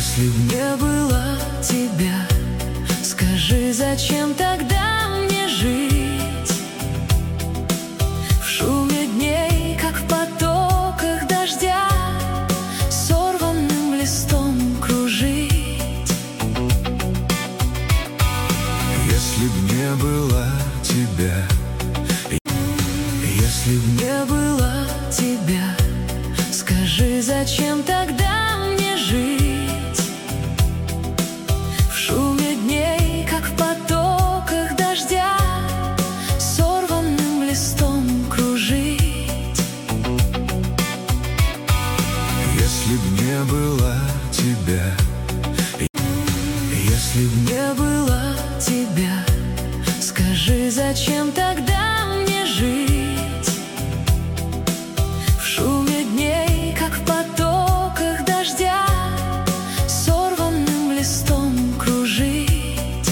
Если б не было тебя, скажи, зачем тогда мне жить? В шуме дней, как в потоках дождя, сорванным листом кружить. Если б не было тебя, если б не было тебя, скажи, зачем тогда мне жить? В шуме дней, как в потоках дождя, сорванным листом кружить. если б не было тебя, если б не было тебя, скажи, зачем тогда мне жить? В шуме дней, как в потоках дождя, сорванным листом кружить.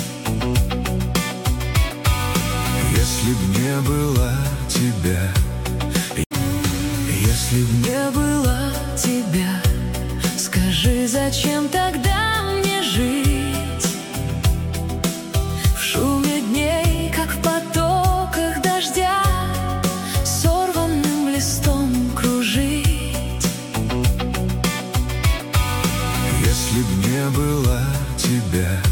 если б не было тебя, если б не было тебя, скажи, зачем тогда мне жить? В шуме дней, как в потоках дождя, сорванным листом кружить. если б не было тебя.